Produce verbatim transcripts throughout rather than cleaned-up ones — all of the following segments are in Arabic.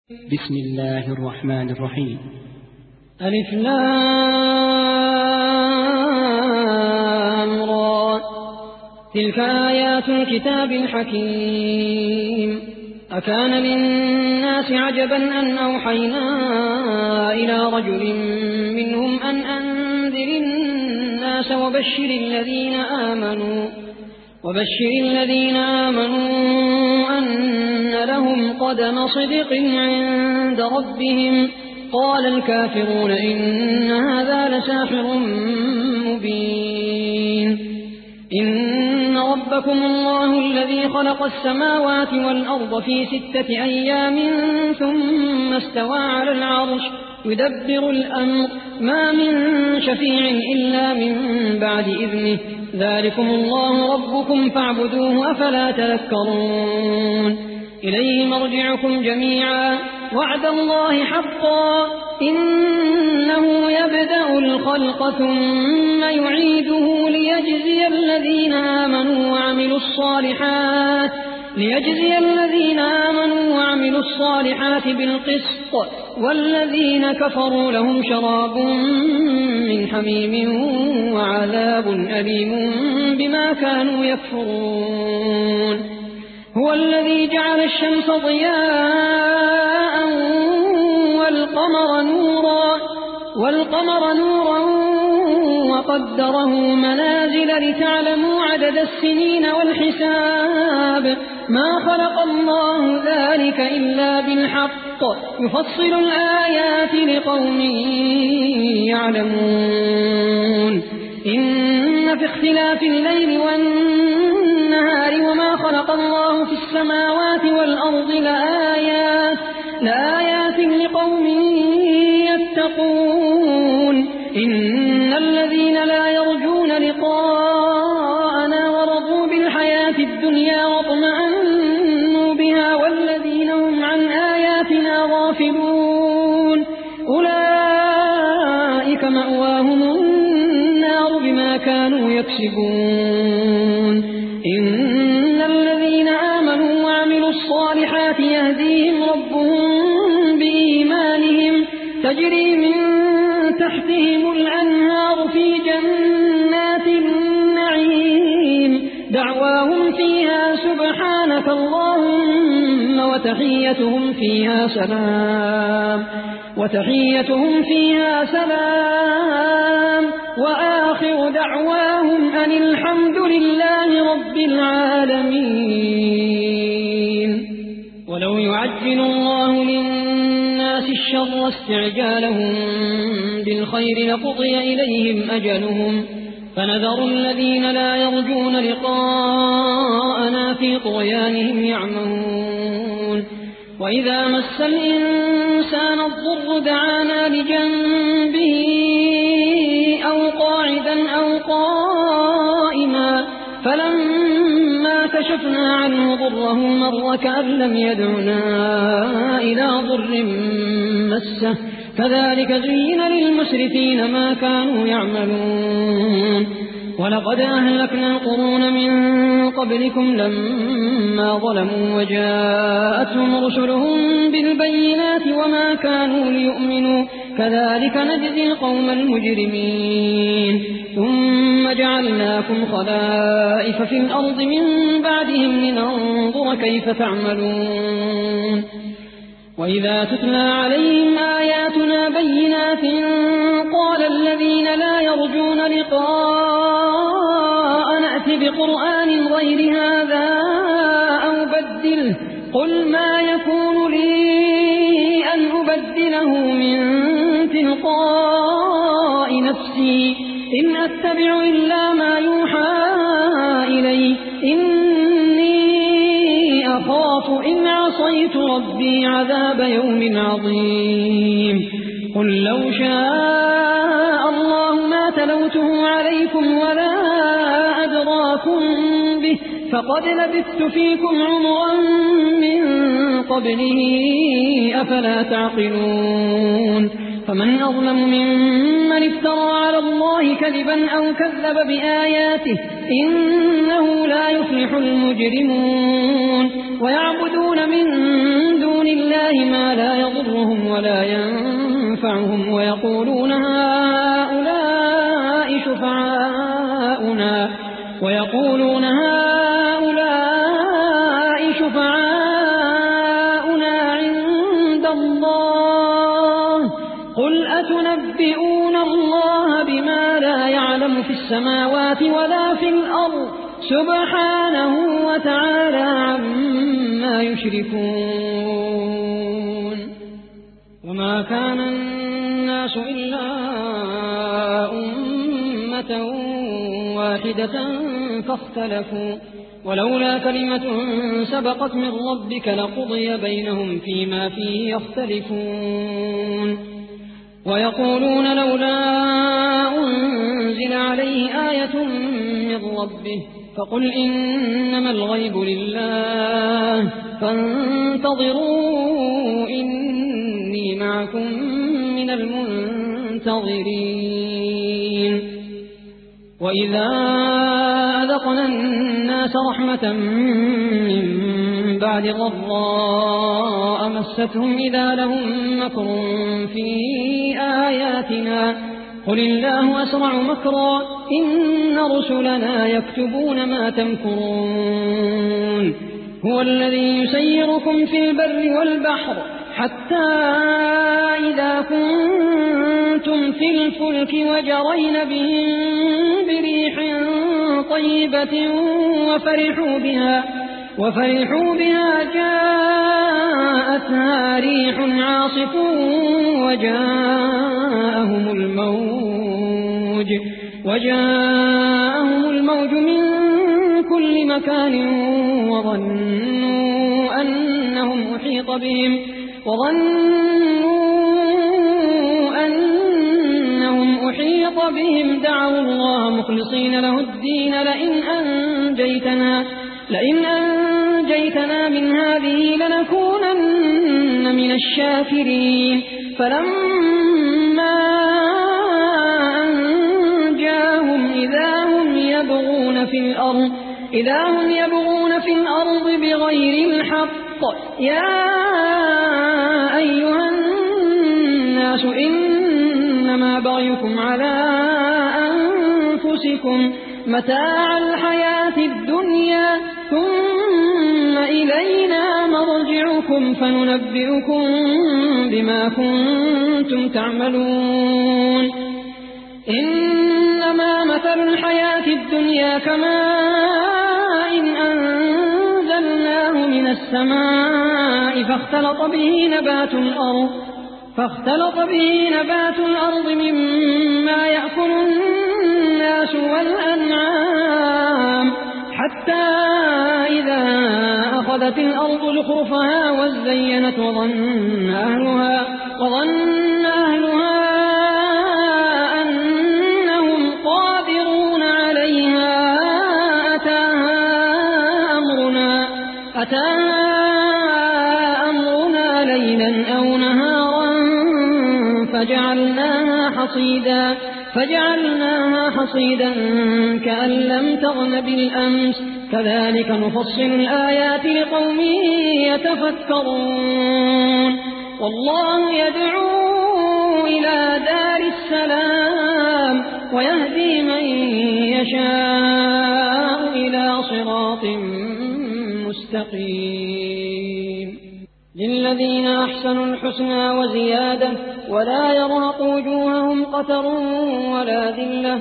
بسم الله الرحمن الرحيم. ألف لام را تلك آيات الكتاب الحكيم. أكان للناس عجبا أن أوحينا إلى رجل منهم أن أنذر الناس وبشر الذين آمنوا وبشر الذين آمنوا أن لهم قدم صدق عند ربهم. قال الكافرون إن هذا لساحر مبين. إن ربكم الله الذي خلق السماوات والأرض في ستة أيام ثم استوى على العرش يدبر الأمر ما من شفيع إلا من بعد إذنه. ذلكم الله ربكم فاعبدوه أفلا تذكرون. إليه مرجعكم جميعا وعد الله حقا إنه يبدأ الخلق ثم يعيده ليجزي الذين آمنوا وعملوا الصالحات ليجزي الذين آمنوا وعملوا الصالحات بالقسط والذين كفروا لهم شراب من حميم وعذاب أليم بما كانوا يكفرون. هو الذي جعل الشمس ضياء والقمر نورا والقمر نورا وقدره منازل لتعلموا عدد السنين والحساب. ما خلق الله ذلك إلا بالحق يفصل الآيات لقوم يعلمون. إن في اختلاف الليل والنهار وما خلق الله في السماوات والأرض لآيات لآيات لقوم يتقون. إن الذين لا يرجون لقاءنا ورضوا بالحياة الدنيا واطمأنوا بها والذين هم عن آياتنا غافلون أولئك مأواهم النار بما كانوا يكسبون. إن الذين آمنوا وعملوا الصالحات يهديهم ربهم بإيمانهم تجري من تحتهم الأنهار في جنات النعيم. دعواهم فيها سبحانك اللهم وتحيتهم فيها سلام وتحيتهم فيها سلام وآخر دعواهم أن الحمد لله رب العالمين. ولو يعجل الله للناس الشر استعجالهم بالخير لقضي إليهم أجلهم فنذر الذين لا يرجون لقاءنا في طغيانهم يعمهون. وإذا مس الإنسان الضر دعانا لجنبه أو قاعدا أو قائما فلما كشفنا عنه ضره مر كأن لم يدعنا إلى ضر مسه. كذلك زين للمسرفين ما كانوا يعملون. ولقد أهلكنا القرون من قبلكم لما ظلموا وجاءتهم رسلهم بالبينات وما كانوا ليؤمنوا كذلك نجزي القوم المجرمين. ثم جعلناكم خلائف في الأرض من بعدهم لننظر كيف تعملون. وإذا تتلى عليهم آياتنا بينات قال الذين لا يرجون لقاء نأتي بقرآن غير هذا أو بدله قل ما يكون لي أن أبدله من تلقاء نفسي إن أتبع إلا ما يوحى إلي إني أخاف إن عصيت ربي عذاب يوم عظيم. قل لو شاء الله ما تلوته عليكم ولا أدراكم به فقد لبثت فيكم عمرا من قبله أفلا تعقلون. فمن أظلم ممن افترى على الله كذبا أو كذب بآياته إنه لا يفلح المجرمون. ويعبدون من دون الله ما لا لهم ولا ينفعهم ويقولون هؤلاء شفعاؤنا ويقولون هؤلاء شفعاؤنا عند الله قل أتنبئون الله بما لا يعلم في السماوات ولا في الأرض سبحانه وتعالى عما يشركون وما كان الناس إلا أمة واحدة فاختلفوا ولولا كلمة سبقت من ربك لقضي بينهم فيما فيه يختلفون ويقولون لولا أنزل عليه آية من ربه فقل إنما الغيب لله فانتظروا إني معكم من المنتظرين وإذا أذقنا الناس رحمة من بعد ضراء مستهم إذا لهم مكر في آياتنا قل الله أسرع مكرا إن رسلنا يكتبون ما تمكرون هو الذي يسيركم في البر والبحر حتى إذا كنتم في الفلك وجرين بهم بريح طيبة وفرحوا بها وفرحوا بها جاءتها ريح عاصف وجاءهم الموج وجاءهم الموج من كل مكان وظنوا أنهم أحيط بهم وظنوا أنهم أحيط بهم دعوا الله مخلصين له الدين لئن أنجيتنا لئن أنجيتنا من هذه لنكونن من الشاكرين فلما أنجاهم إذا هم يبغون في الأرض إذا هم يبغون في الأرض بغير الحق يا أيها الناس إنما بغيكم على أنفسكم متاع الحياة الدنيا ثم إلينا مرجعكم فننبئكم بما كنتم تعملون إنما مثل الحياة الدنيا كماء إن أنزلناه من السماء فاختلط به نبات الأرض فاختلط به نبات الأرض مما يأكل الناس والأنعام حتى إذا أخذت الأرض زخرفها وزينت وظن أهلها وظن أهلها أنهم قادرون عليها أتاها أمرنا أتاها أمرنا ليلا أو نهارا فجعلناها حصيدا فجعلناها حصيدا كأن لم تغن بالأمس كذلك نفصل الآيات لقوم يتفكرون والله يدعو إلى دار السلام ويهدي من يشاء إلى صراط مستقيم للذين أحسنوا الحسنى وزيادة ولا يرهق وجوههم قتر ولا ذلة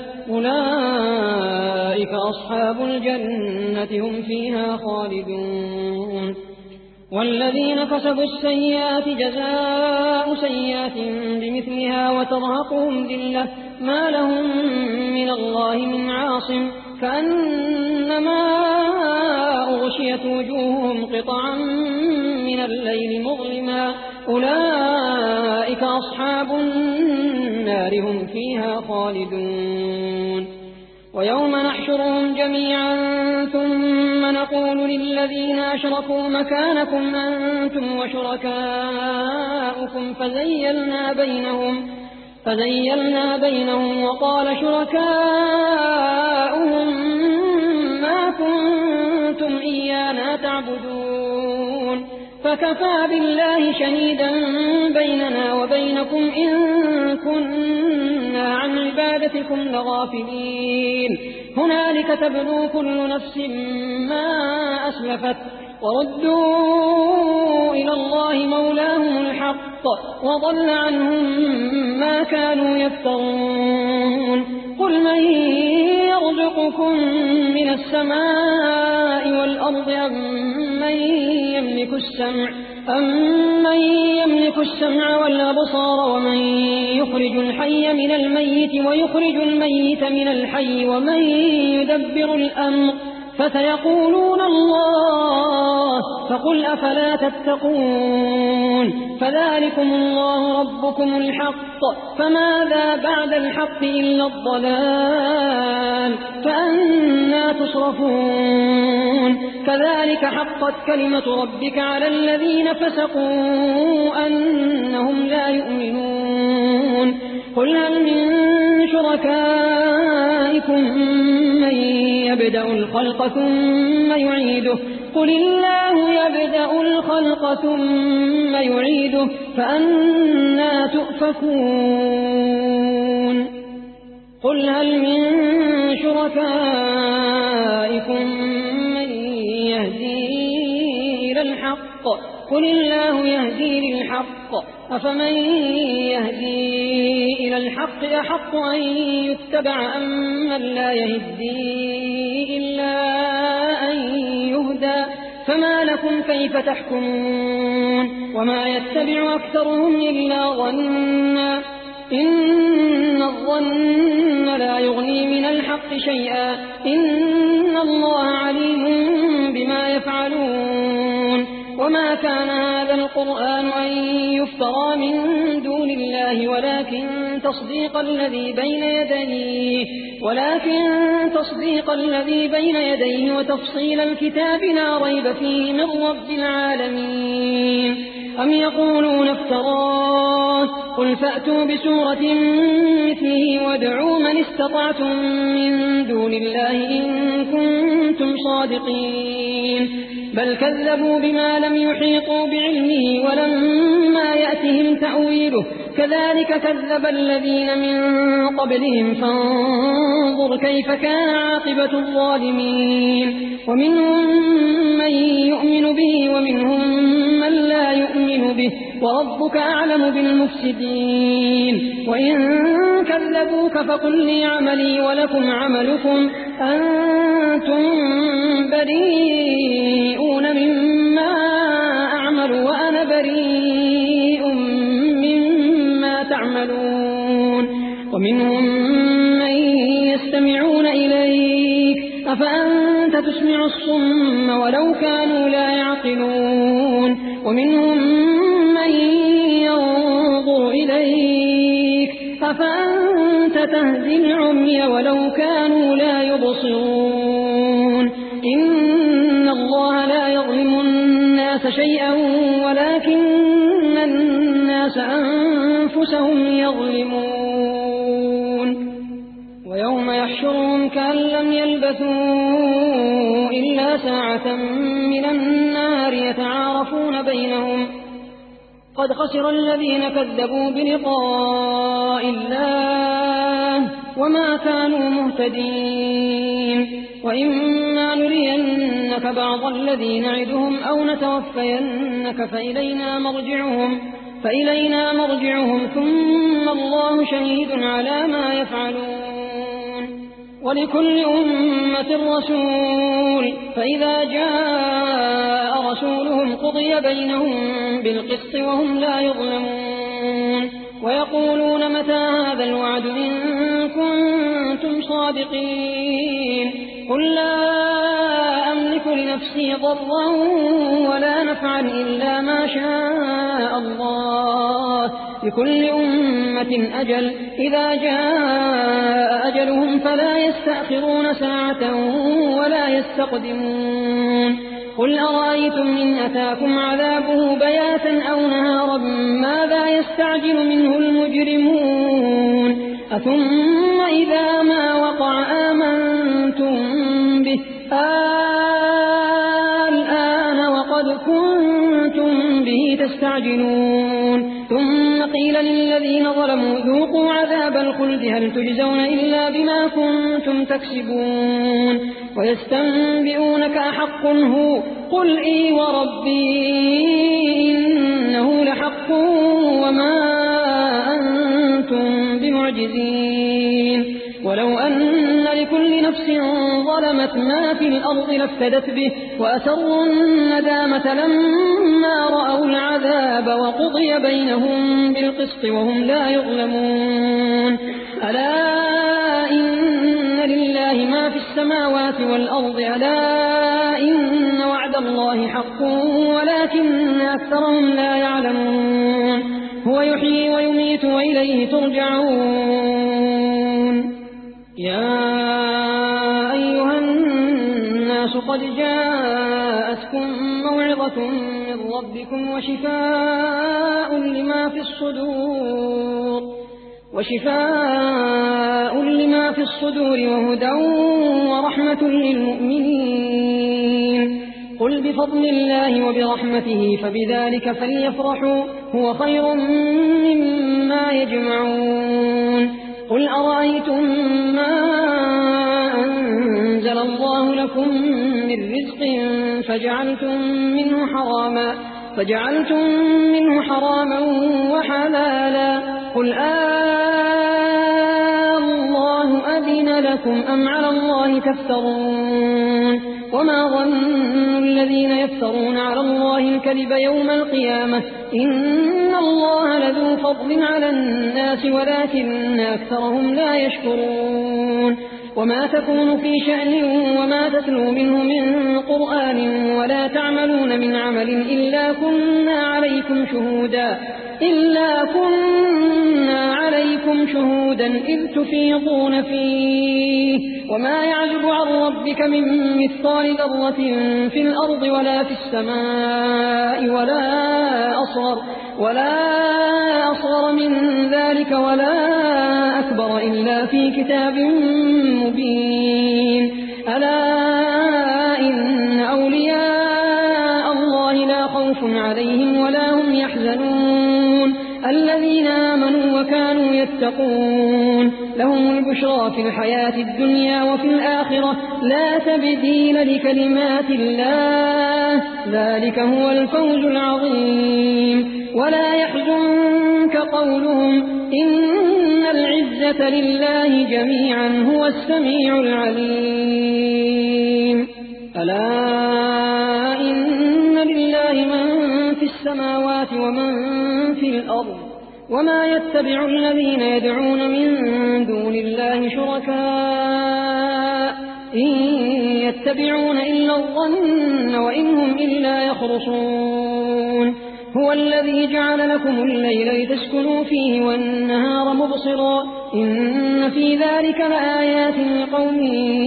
أولئك أصحاب الجنة هم فيها خالدون والذين كسبوا السيئات جزاء سيئات بمثلها وترهقهم ذلة ما لهم من الله من عاصم كأنما أغشيت وجوههم قطعا من الليل مظلما أولئك أصحاب النار هم فيها خالدون ويوم نحشرهم جميعا ثم نقول للذين أشركوا مكانكم أنتم وشركاؤكم فزيلنا بينهم فزيلنا بينهم وقال شركاؤهم ما كنتم إيانا تعبدون فكفى بالله شهيدا بيننا وبينكم إن كنا عن عبادتكم لغافلين هنالك تبلو كل نفس ما أسلفت وردوا إلى الله مولاهم الحق وضل عنهم ما كانوا يفترون قل من يرزقكم من السماء والأرض أم من يملك السمع أمن يملك السمع والأبصار ومن يخرج الحي من الميت ويخرج الميت من الحي ومن يدبر الأمر فسيقولون الله فقل أفلا تتقون فذلكم الله ربكم الحق فماذا بعد الحق إلا الضلال فأنا تصرفون كذلك حقت كلمة ربك على الذين فسقوا أنهم لا يؤمنون قل هل من شركائكم من يبدأ الخلق ثم يعيده قل الله يبدأ الخلق ثم يعيده فأنا تؤفكون قل هل من شركائكم من يهدي إلى الحق قل الله يهدي للحق أفمن يهدي إلى الحق أحق أن يتبع أم من لا يهدي إلا أن يهدى فما لكم كيف تحكمون وما يتبع أكثرهم إلا ظنا إن الظن لا يغني من الحق شيئا إن الله عليم بما يفعلون وما كان هذا القرآن أن يفترى من دون الله ولكن تصديق الذي بين يديه ولكن تصديق الذي بين يديه وتفصيل الكتاب لا ريب فيه من رب العالمين أم يقولون افتراه قل فأتوا بسورة مثله وادعوا من استطعتم من دون الله إن كنتم صادقين بل كذبوا بما لم يحيطوا بعلمه ولما يأتهم تأويله كذلك كذب الذين من قبلهم فانظر كيف كان عاقبة الظالمين ومنهم من يؤمن به ومنهم من لا يؤمن به وربك أعلم بالمفسدين وإن كذبوك فقل لي عملي ولكم عملكم أنتم بريئون مما أعمل وأنا بريء مما تعملون ومنهم من يستمعون إليك أفأنت تسمع الصم ولو كانوا لا يعقلون ومنهم من ينظر إليك أفأنت تهدي العمي ولو كانوا لا يبصرون إن الله لا يظلم الناس شيئا ولكن الناس أنفسهم يظلمون ويوم يحشرهم كأن لم يلبثوا إلا ساعة من النار يتعارفون بينهم قد خسر الذين كذبوا بلقاء الله وما كانوا مهتدين وإما نرينك بعض الذي نعدهم أو نتوفينك فإلينا مرجعهم فإلينا مرجعهم ثم الله شهيد على ما يفعلون ولكل أمة رسول فإذا جاء رسولهم قضي بينهم بالقسط وهم لا يظلمون ويقولون متى هذا الوعد إن كنتم صادقين قل لا أملك لنفسي ضرا ولا نفعا إلا ما شاء الله لكل أمة أجل إذا جاء أجلهم فلا يستأخرون ساعة ولا يستقدمون قل أرأيتم إن أتاكم عذابه بياتا أو نهارا ماذا يستعجل منه المجرمون أثم إذا ما وقع آمنتم به الآن وقد كنتم به تستعجلون ثم قيل للذين ظلموا ذوقوا عذاب الخلد هل تجزون إلا بما كنتم تكسبون ويستنبئونك أحق هو قل إي وربي إنه لحق وما أنتم بمعجزين ولو أن لكل نفس ظلمت ما في الأرض لافتدت به وأسروا الندامة لما رأوا العذاب وقضي بينهم بالقسط وهم لا يظلمون ألا إن لله ما في السماوات والأرض ألا إن وعد الله حق ولكن أكثرهم لا يعلمون هو يحيي ويميت وإليه ترجعون يا أيها الناس قد جاءتكم موعظة من ربكم وشفاء لما في الصدور وشفاء لما في الصدور وهدى ورحمة للمؤمنين قل بفضل الله وبرحمته فبذلك فليفرحوا هو خير مما يجمعون قل أرأيتم ما أنزل الله لكم من رزق فجعلتم منه حراما فجعلتم منه حراما وحلالا قل آه الله أذن لكم أم على الله تفترون وما ظن الذين يفترون على الله الكذب يوم القيامة إن الله لذو فضل على الناس ولكن أكثرهم لا يشكرون وما تكون في شأن وما تتلو منه من قرآن ولا تعملون من عمل إلا كنا عليكم شهودا إلا كنا عليكم شهودا إذ تفيضون فيه وما يعزب عن ربك من مثقال ذرة في الأرض ولا في السماء ولا أصغر ولا أصغر من ذلك ولا أكبر إلا في كتاب مبين ألا إن أولياء الله لا خوف عليهم ولا هم يحزنون الذين آمنوا وكانوا يتقون لهم البشرى في الحياة الدنيا وفي الآخرة لا تبديل لكلمات الله ذلك هو الفوز العظيم ولا يحزنك قولهم إن العزة لله جميعا هو السميع العليم ألا إن لله من في السماوات ومن في الأرض وما يتبع الذين يدعون من دون الله شركاء إن يتبعون إلا الظن وإن هم إلا يخرصون هو الذي جعل لكم الليل لتسكنوا فيه والنهار مبصرا إن في ذلك لآيات لقوم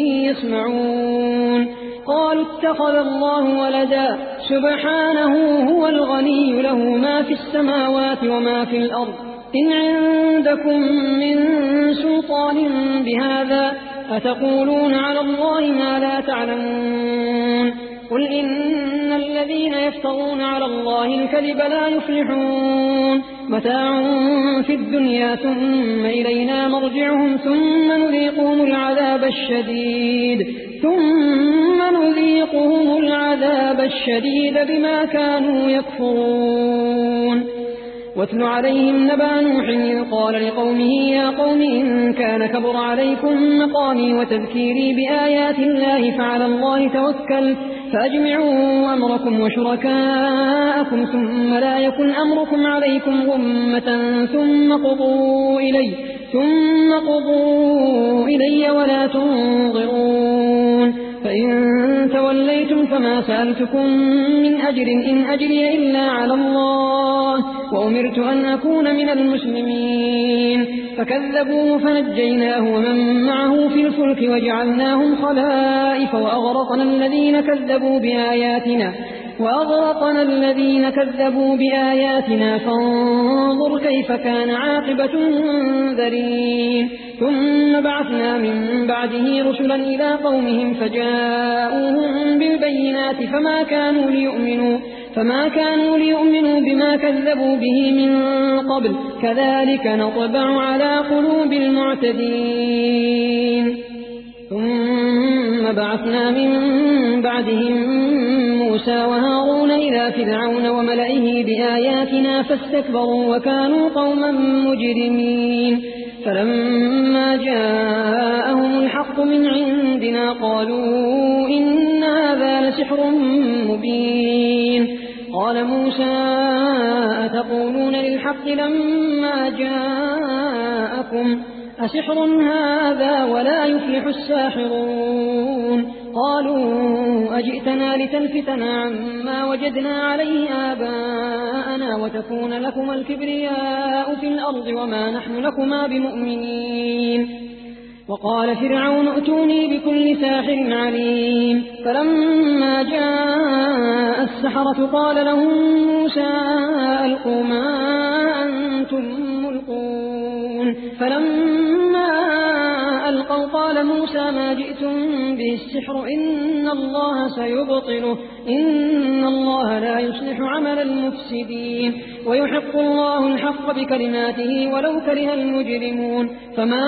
يسمعون قالوا اتخذ الله ولدا سبحانه هو الغني له ما في السماوات وما في الأرض إن عندكم من سلطان بهذا أتقولون على الله ما لا تعلمون قل إن الذين يفترون على الله الكذب لا يفلحون متاع في الدنيا ثم إلينا مرجعهم ثم نذيقهم العذاب الشديد ثم نذيقهم العذاب الشديد بما كانوا يكفرون واتل عليهم نبأ نوح إذ قال لقومه يا قوم إن كان كبر عليكم مقامي وتذكيري بآيات الله فعلى الله توكل فأجمعوا أمركم وشركاءكم ثم لا يكن أمركم عليكم غمة ثم قضوا إلي ثم قضوا إلي ولا تنظرون فإن توليتم فما سألتكم من أجر إن أجري إلا على الله وأمرت أن أكون من المسلمين فكذبوه فنجيناه ومن معه في الفلك وجعلناهم خلائف وأغرقنا الذين كذبوا بآياتنا وأغرقنا الذين كذبوا بآياتنا فانظر كيف كان عاقبة المنذرين ثم بعثنا من بعده رسلا إلى قومهم فجاءوهم بالبينات فما كانوا ليؤمنوا فما كانوا ليؤمنوا بما كذبوا به من قبل كذلك نطبع على قلوب المعتدين ثم بعثنا من بعدهم موسى وهارون إلى فرعون وملئه بآياتنا فاستكبروا وكانوا قوما مجرمين فلما جاءهم الحق من عندنا قالوا إن هذا لسحر مبين قال موسى أتقولون للحق لما جاءكم أسحر هذا ولا يفلح الساحرون قالوا أجئتنا لتلفتنا عما وجدنا عليه آباءنا وتكون لكما الكبرياء في الأرض وما نحن لكما بمؤمنين وقال فرعون ائتوني بكل ساحر عليم فلما جاء السحرة قال لهم موسى ألقوا ما أنتم ملقون فلما ألقوا قال موسى ما جئتم به السحر إن الله سيبطله إن الله لا يصلح عمل المفسدين ويحق الله الحق بكلماته ولو كره المجرمون فما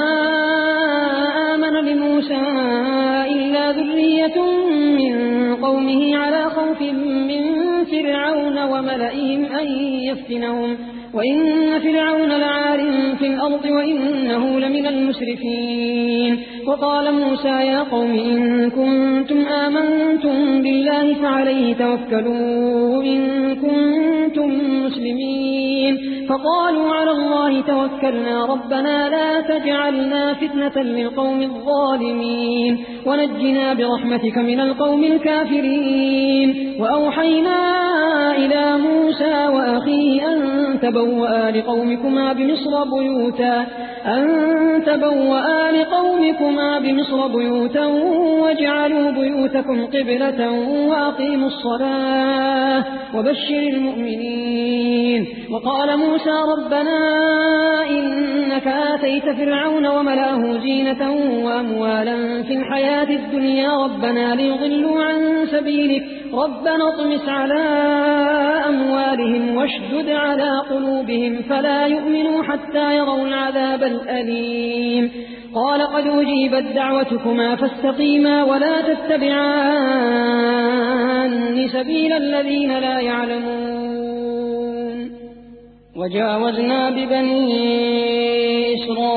آمن لموسى إلا ذرية من قومه على خوف من فرعون وملئهم أن يفتنهم وإن فرعون لعال في الأرض وإنه لمن المسرفين وقال موسى يا قوم إن كنتم آمنتم بالله فعليه توكلوا إن كنتم مسلمين فقالوا على الله توكلنا ربنا لا تجعلنا فتنة للقوم الظالمين ونجنا برحمتك من القوم الكافرين وأوحينا إلى موسى وأخيه أن تبوأ لقومكما بمصر بيوتا أن تبوأ لقومكما بمصر بيوتا واجعلوا بيوتكم قبلة وأقيموا الصلاة وبشر المؤمنين وقال موسى ربنا إنك آتيت فرعون وملأه زينة وأموالا في الحياة الدنيا ربنا ليضلوا عن سبيلك ربنا اطمس على أموالهم واشدد على قلوبهم فلا يؤمنوا حتى يروا العذاب الأليم قال قد أجيبت دعوتكما فاستقيما ولا تتبعان سبيل الذين لا يعلمون وجاوزنا ببني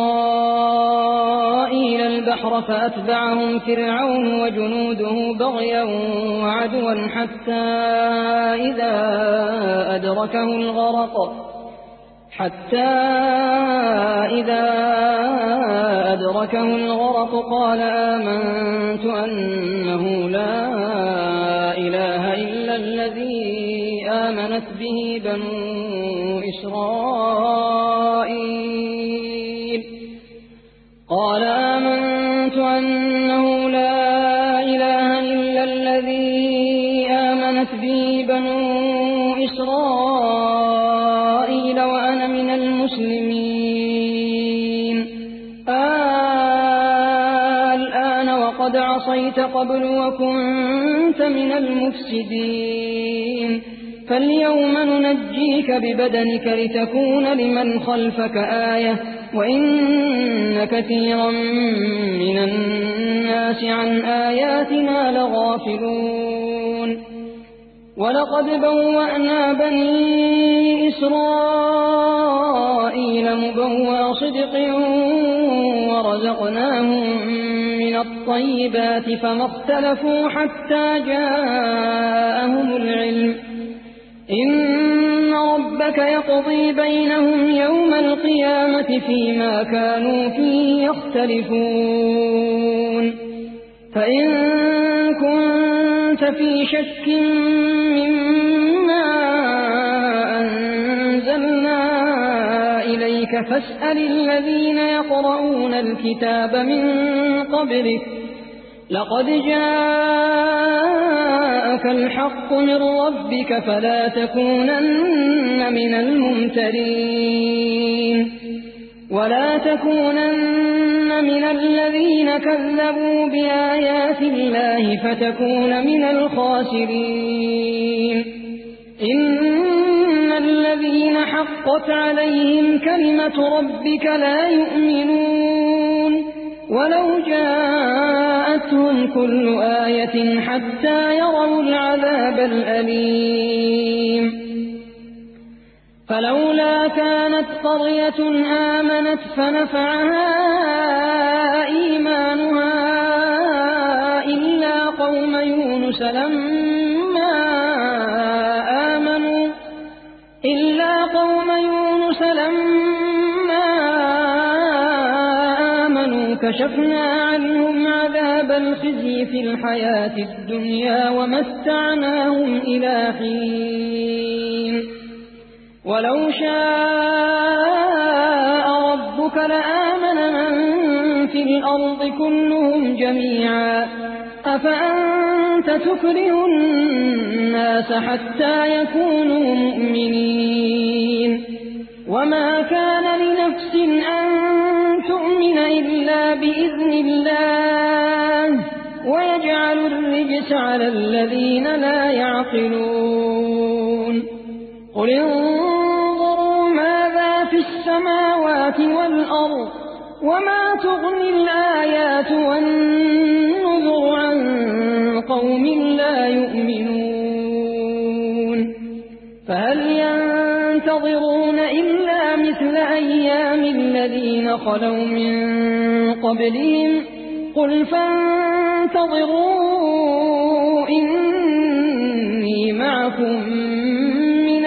إسرائيل البحر فأتبعهم فرعون وجنوده بغيا وعدوا حتى إذا أدركه الغرق حتى إذا أدركه الغرق قال آمنت أنه لا إله إلا الذي آمنت به بنو إسرائيل قال آمنت أنه لا إله إلا الذي آمنت به بنو إسرائيل وأنا من المسلمين الآن وقد عصيت قبل وكنت من المفسدين فاليوم ننجيك ببدنك لتكون لمن خلفك آية وإن كثيرا من الناس عن آياتنا لغافلون ولقد بوأنا بني إسرائيل مبوأ صدق ورزقناهم من الطيبات فما اختلفوا حتى جاءهم العلم إن ربك يقضي بينهم يوم القيامة فيما كانوا فيه يختلفون فإن كنت في شك مما أنزلنا إليك فاسأل الذين يقرؤون الكتاب من قبلك لقد جاءك الحق من ربك فلا تكونن من الممترين ولا تكونن من الذين كذبوا بآيات الله فتكون من الخاسرين إن الذين حقت عليهم كلمة ربك لا يؤمنون ولو جاءتهم كل آية حتى يروا العذاب الأليم فلولا كانت قرية آمنت فنفعها إيمانها إلا قوم يونس لما آمنوا إلا قوم يونس لما آمنوا كشفنا عنهم عذاب الخزي في الحياة الدنيا ومتعناهم إلى حين ولو شاء ربك لآمن من في الأرض كلهم جميعا أفأنت تكره الناس حتى يكونوا مؤمنين وما كان لنفس أن تؤمن إلا بإذن الله ويجعل الرجس على الذين لا يعقلون قل انظروا ماذا في السماوات والأرض وما تغني الآيات والنذر عن قوم لا يؤمنون فهل ينتظرون إلا مثل أيام الذين خلوا من قبلهم قل فانتظروا إني معكم من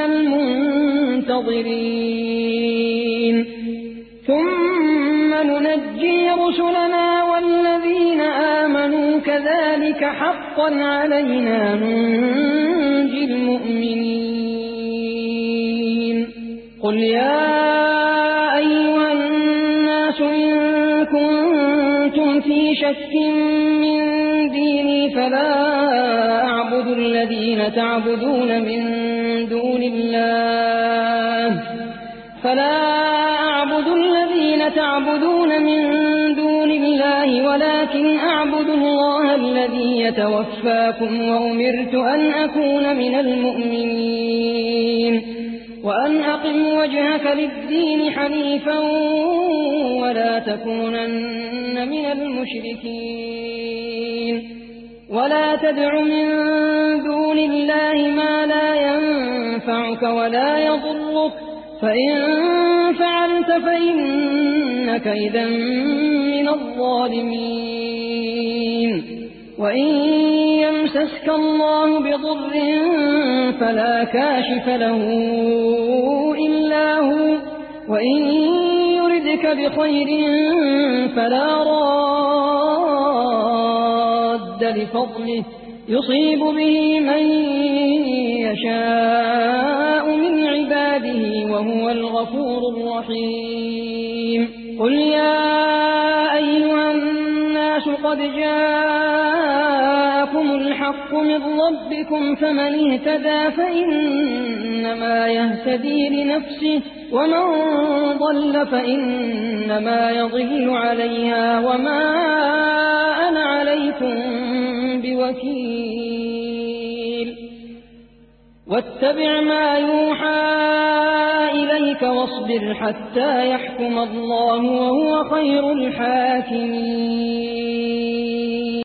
المنتظرين ثم ننجي رسلنا والذين آمنوا كذلك حقا علينا ننجي المؤمنين قل يا أيها الناس إن كنتم في شك من ديني فلا أعبد الذين تعبدون من دون الله فلا أعبد الذين تعبدون من دون الله ولكن أعبد الله الذي يتوفاكم وأمرت أن أكون من المؤمنين وأن أقم وجهك للدين حنيفا ولا تكونن من المشركين ولا تدع من دون الله ما لا ينفعك ولا يضرك فإن فعلت فإنك إذا من الظالمين وإن يمسسك الله بضر فلا كاشف له إلا هو وإن يردك بخير فلا راد لفضله يصيب به من يشاء من عباده وهو الغفور الرحيم قل يا أيها الناس قد جاءكم الحق من ربكم فمن اهتدى فإنما يهتدي لنفسه ومن ضل فإنما يضل عليها وما أنا عليكم بوكيل واتبع ما يوحى إليك واصبر حتى يحكم الله وهو خير الحاكمين